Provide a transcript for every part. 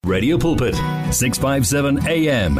Radio Pulpit, 657 AM.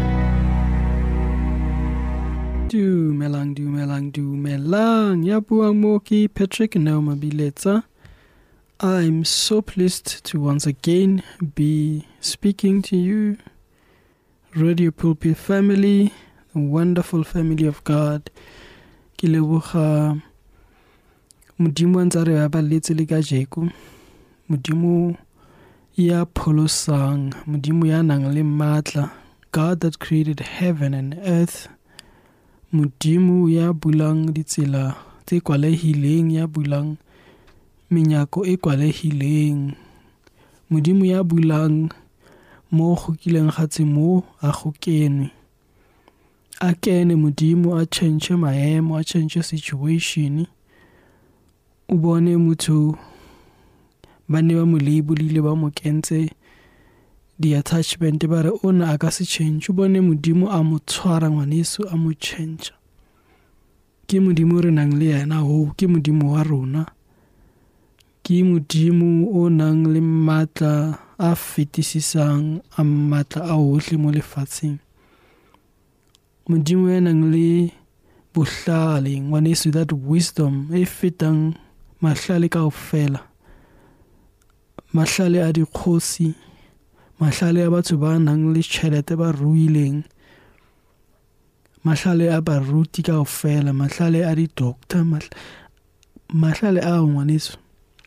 Dumelang. Ya buang mo ki Patrick Nauma Biletsa. I'm so pleased to once again be speaking to you, Radio Pulpit family, the wonderful family of God. Ke leboga Modimo ntse re ba baletse le ka jeko. Modimo ya pholosang, Modimo ya nang le matla, God that created heaven and earth. Modimo ya bulang ditsela tse kwalehileng, ya bulang menyako e kwalehileng. Modimo ya bulang mo go kileng ga tse mo a go kenwe. A kene Modimo a change maemo, a change situation. O bone motho ba ne ba mo labelile ba mo kentse di-attachment ba re ona a ka se change. O bone Modimo a mo tshwara ngwaneso, a mo change. Ke Modimo re nang le yena ho, ke Modimo wa rona. Ke Modimo o nang le matla a fetisisang a matla a ohle mo lefatsheng. Modimo ya nang le bohlale, ngwaneso, that wisdom e fetang mahlale kaofela. Mahlale a dikgosi, mahlale a batho ba nang le tjhelete ba ruileng, mahlale a baruti kaofela, mahlale a di-doctor, mahlale a ngwaneso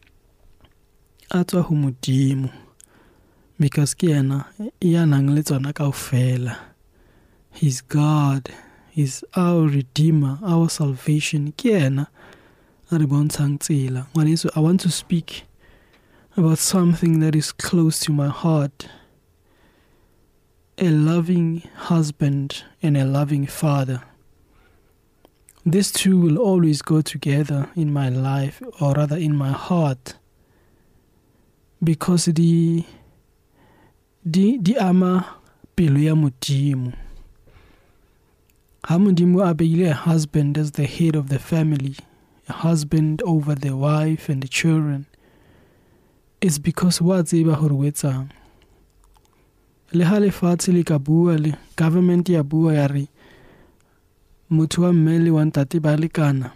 a tswa ho Modimo, because ke yena ya nang le tsona kaofela. He's God, He's our Redeemer, our salvation. Ke yena a re bontshang tsela. Ngwaneso, I want to speak about something that is close to my heart. A loving husband and a loving father. These two will always go together in my life, or rather in my heart, because di ama pelo ya Modimo. Ha Modimo a beile a husband as the head of the family, a husband over the wife and the children, it's because wa tseba hore o etsang. Le ha lefatshe le ka bua, le government ya bua ya re motho wa mme le wa ntate ba lekana,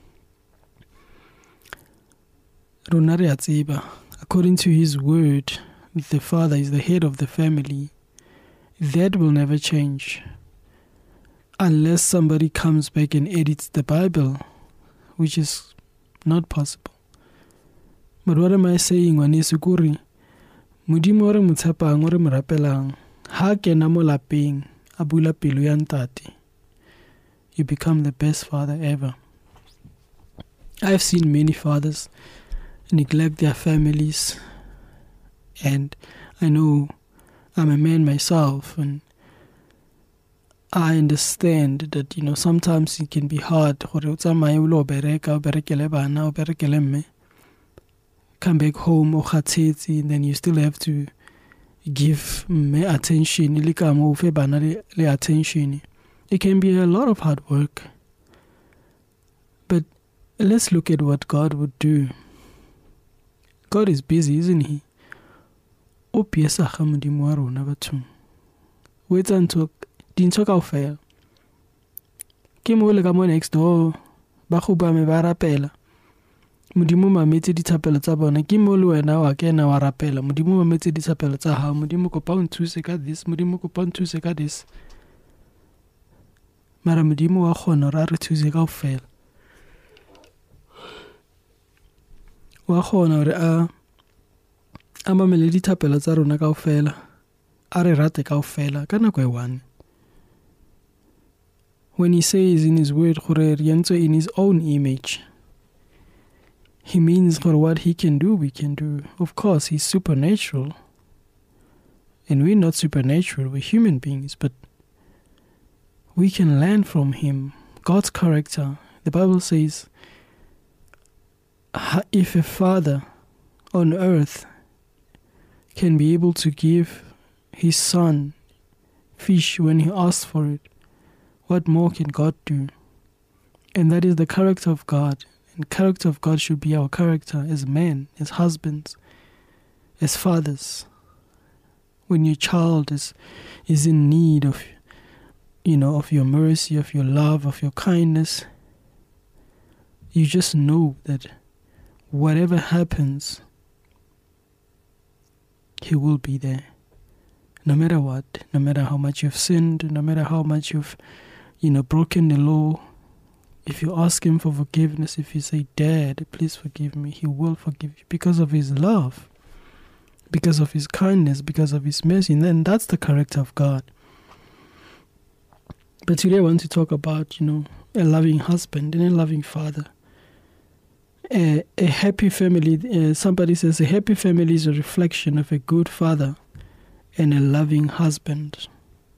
rona re a tseba, according to His word, the father is the head of the family. That will never change unless somebody comes back and edits the Bible, which is not possible. But what am I saying? Ngwaneso kore Modimo re mo tshepang, o re mo rapelang, ha kena mo lapeng a bula pelo ya ntate, you become the best father ever. I've seen many fathers neglect their families, and I know I'm a man myself, and I understand that, sometimes it can be hard. Come back home, and then you still have to give me attention. Attention. It can be a lot of hard work. But let's look at what God would do. God is busy, isn't He? Dintho kaofela ke mo le ka mo next door ba go ba me ba rapela. Modimo mametse dithapelo tsa bona, ke mo le wena wa kena wa rapela. Modimo mametse dithapelo tsa hao. Modimo kopa o nthuse ka this, Modimo kopa o nthuse ka this. Mara Modimo wa kgona ra re thuse kaofela. Wa kgona hore a mamele dithapelo tsa rona kaofela, a re rate kaofela ka nako e one. When He says in His word, in His own image, He means for what He can do, we can do. Of course, He's supernatural. And we're not supernatural, we're human beings, but we can learn from Him. God's character. The Bible says, if a father on earth can be able to give his son fish when he asks for it, what more can God do? And that is the character of God. And character of God should be our character as men, as husbands, as fathers. when your child is in need of, of your mercy, of your love, of your kindness, you just know that whatever happens, He will be there. No matter what, no matter how much you've sinned, no matter how much you've, broken the law, if you ask Him for forgiveness, if you say, Dad, please forgive me, He will forgive you because of His love, because of His kindness, because of His mercy. And then that's the character of God. But today I want to talk about, a loving husband and a loving father. A happy family, somebody says, a happy family is a reflection of a good father and a loving husband.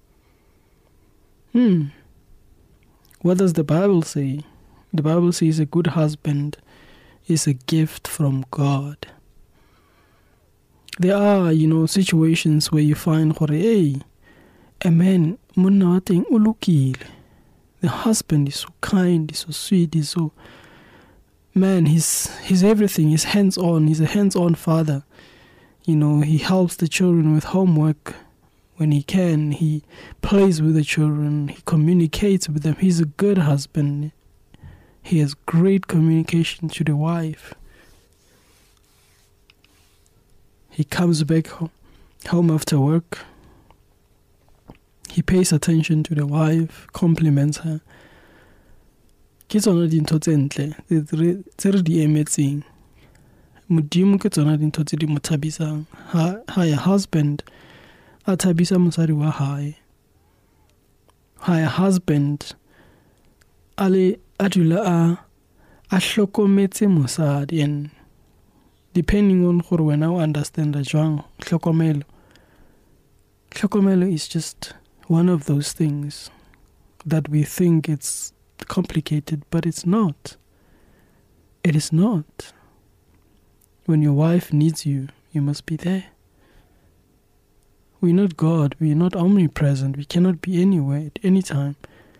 What does the Bible say? The Bible says a good husband is a gift from God. There are, situations where you find, hey, a man, the husband is so kind, he's so sweet, he's so, man, he's everything, he's hands-on, he's a hands-on father. He helps the children with homework when he can, he plays with the children, he communicates with them, he's a good husband. He has great communication to the wife. He comes back home after work. He pays attention to the wife, compliments her. Ke tsona dintho tse ntle tse re di emetseng. Modimo ke tsona dintho tse di mo thabisang. Ha a husband a thabisa mosadi wa hae. Ha a husband a dula a hlokometse mosadi, and depending on gore wena o understand jwang hlokomelo is just one of those things that we think it's complicated, but it's not. It is not. When your wife needs you, you must be there. We're not God. We're not omnipresent. We cannot be anywhere at any time.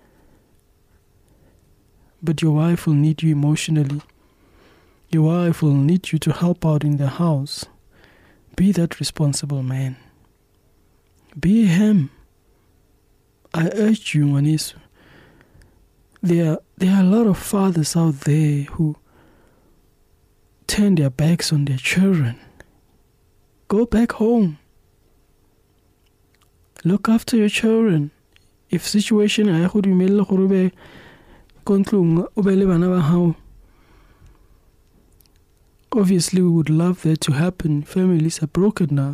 But your wife will need you emotionally. Your wife will need you to help out in the house. Be that responsible man. Be him. I urge you, Manisu. There are a lot of fathers out there who turn their backs on their children. Go back home. Look after your children. If situation obviously we would love that to happen. Families are broken now.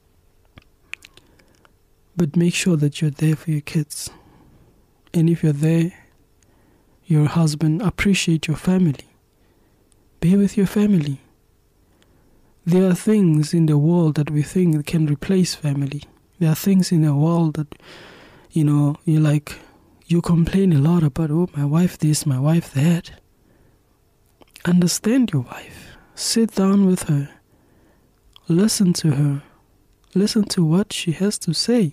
But make sure that you're there for your kids. And if you're there, your husband, appreciate your family. Be with your family. There are things in the world that we think can replace family. There are things in the world that, you complain a lot about, oh, my wife this, my wife that. Understand your wife. Sit down with her. Listen to her. Listen to what she has to say.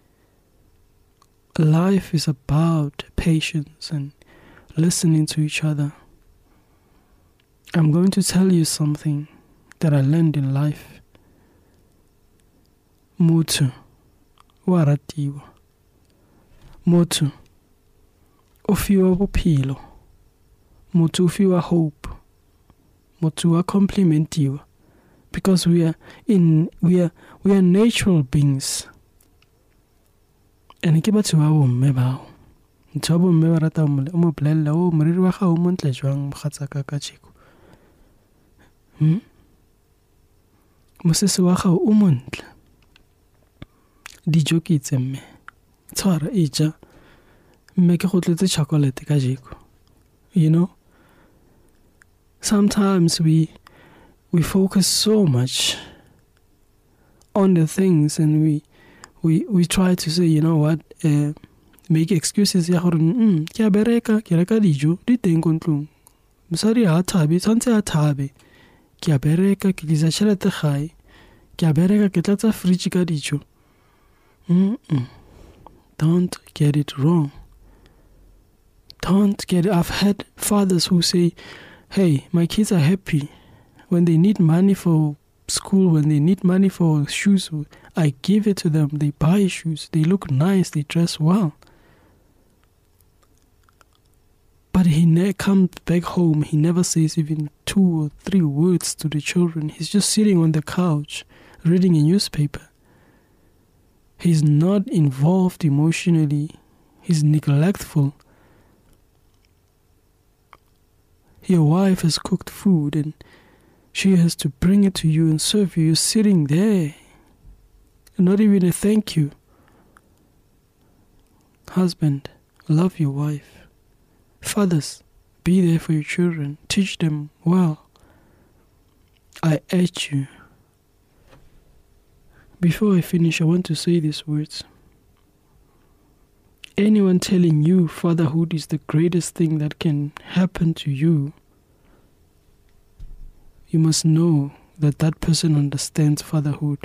Life is about patience and listening to each other. I'm going to tell you something that I learned in life. Motho wa ratiwa. Motho o fiwa bophelo. Motho o fiwa hope. Motho wa complimentiwa. Because we are natural beings. And ke batho ba bomme bao. Ntho ba bomme ba rata mo bolella o moriri wa gago mo ntle jwang mogatsaka ka tsheko. Mosese wa gago o montle. Dijo ke itse mme. Tshwara ija. Mme ke go tletse chocolate ka jeko. Sometimes we focus so much on the things, and we try to say, make excuses ya gore ke a bereka, ke reka dijo di teng ko ntlong. Mosadi ha thabe, tshwantse a thabe. Ke a bereka, ke tlisa tšhelete gae. Ke a bereka, ke tlatsa fridge ka dijo. Don't get it wrong. Don't get it. I've had fathers who say, hey, my kids are happy when they need money for school, when they need money for shoes, I give it to them. They buy shoes. They look nice. They dress well. But he comes back home. He never says even 2 or 3 words to the children. He's just sitting on the couch, reading a newspaper. He's not involved emotionally. He's neglectful. Your wife has cooked food and she has to bring it to you and serve you. You're sitting there. Not even a thank you. Husband, love your wife. Fathers, be there for your children. Teach them well. I urge you. Before I finish, I want to say these words. Anyone telling you fatherhood is the greatest thing that can happen to you, you must know that that person understands fatherhood.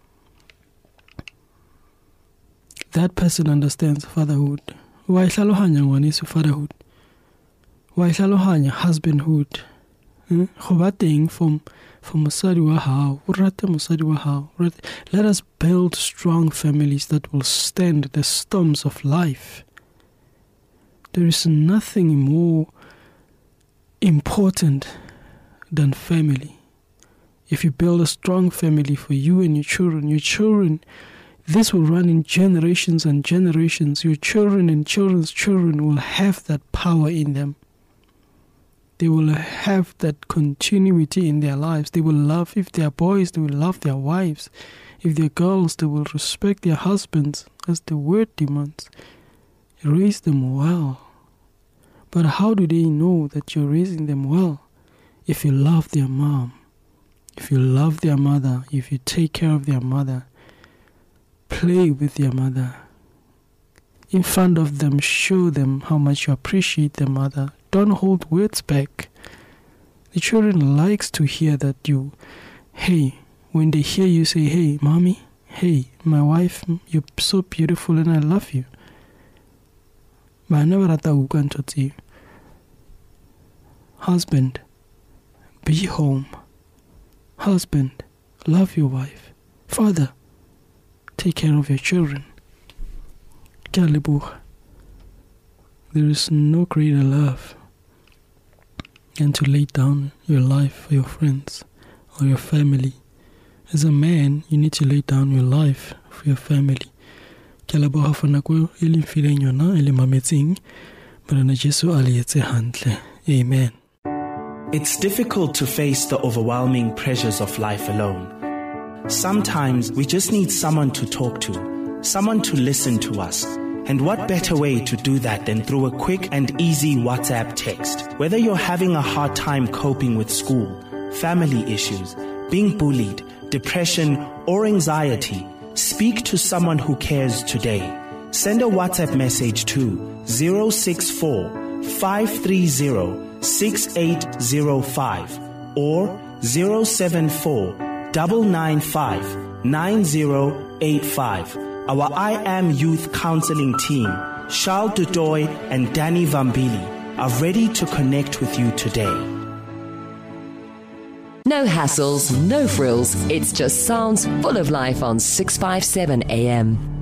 That person understands fatherhood. Why hlalohanya ngwaneso fatherhood? Why hlalohanya husbandhood? Go ba teng from mosadi wa hao, o rate mosadi wa hao. Let us build strong families that will stand the storms of life. There is nothing more important than family. If you build a strong family for you and your children, this will run in generations and generations. Your children and children's children will have that power in them. They will have that continuity in their lives. They will love, if they are boys, they will love their wives. If they're girls, they will respect their husbands, as the word demands. Raise them well. But how do they know that you're raising them well? If you love their mom, if you love their mother, if you take care of their mother, play with their mother. In front of them, show them how much you appreciate their mother. Don't hold words back. The children likes to hear that you, hey, when they hear you say, hey, mommy, hey, my wife, you're so beautiful and I love you. But I never had that. Husband, be home. Husband, love your wife. Father, take care of your children. There is no greater love than to lay down your life for your friends or your family. As a man, you need to lay down your life for your family. Amen. It's difficult to face the overwhelming pressures of life alone. Sometimes we just need someone to talk to, someone to listen to us. And what better way to do that than through a quick and easy WhatsApp text? Whether you're having a hard time coping with school, family issues, being bullied, depression, or anxiety, speak to someone who cares today. Send a WhatsApp message to 064 530 6805 or 074 995 9085. Our I Am Youth Counseling team, Charles Dudoy and Danny Vambili, are ready to connect with you today. No hassles, no frills. It's just sounds full of life on 657 AM.